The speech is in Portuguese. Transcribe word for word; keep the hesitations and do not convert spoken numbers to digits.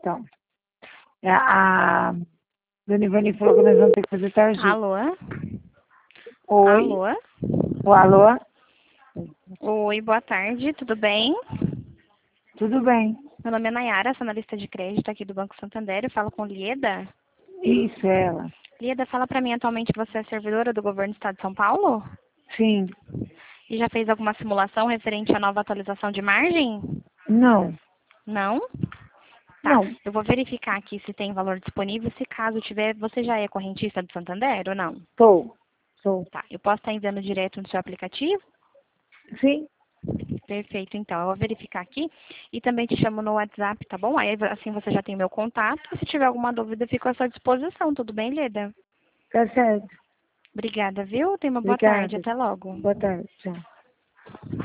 então. A, a Dona Ivani falou que nós vamos ter que fazer tarjeta. Alô? Oi? Alô? O alô? Oi, boa tarde, tudo bem? Tudo bem. Meu nome é Nayara, sou analista de crédito aqui do Banco Santander. Eu falo com Lieda. Isso, é ela. Lieda, fala pra mim atualmente que você é servidora do governo do estado de São Paulo? Sim. E já fez alguma simulação referente à nova atualização de margem? Não. Não? Tá, Não. eu vou verificar aqui se tem valor disponível. Se caso tiver, você já é correntista do Santander ou não? Sou. Sou. Tá, eu posso estar enviando direto no seu aplicativo? Sim. Perfeito, então. Eu vou verificar aqui e também te chamo no WhatsApp, tá bom? Aí assim você já tem meu contato. Se tiver alguma dúvida, eu fico à sua disposição. Tudo bem, Leda? Tá certo. Obrigada, viu? Tenha uma boa tarde. Obrigada. Até logo. Boa tarde. Tchau.